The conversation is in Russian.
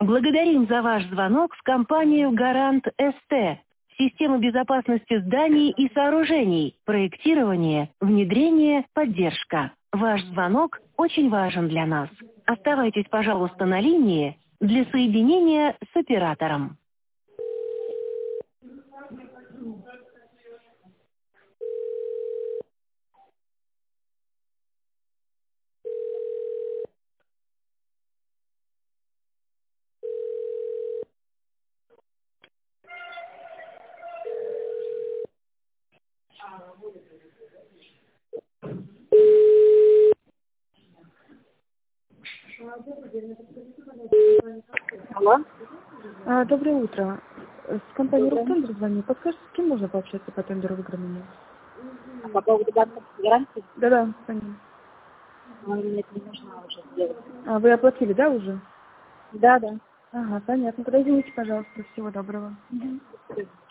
Благодарим за ваш звонок в компанию «Гарант СТ». Система безопасности зданий и сооружений, проектирование, внедрение, поддержка. Ваш звонок очень важен для нас. Оставайтесь, пожалуйста, на линии для соединения с оператором. Алло. Доброе утро. С компанией Доброе. «Ростендер» звоню. Подскажите, с кем можно пообщаться по тендеру выигранному? По поводу гарантии, Да, понятно. мне это не нужно уже сделать. Вы оплатили, да, уже? Да. Ага, понятно. Тогда извините, пожалуйста. Всего доброго. Спасибо.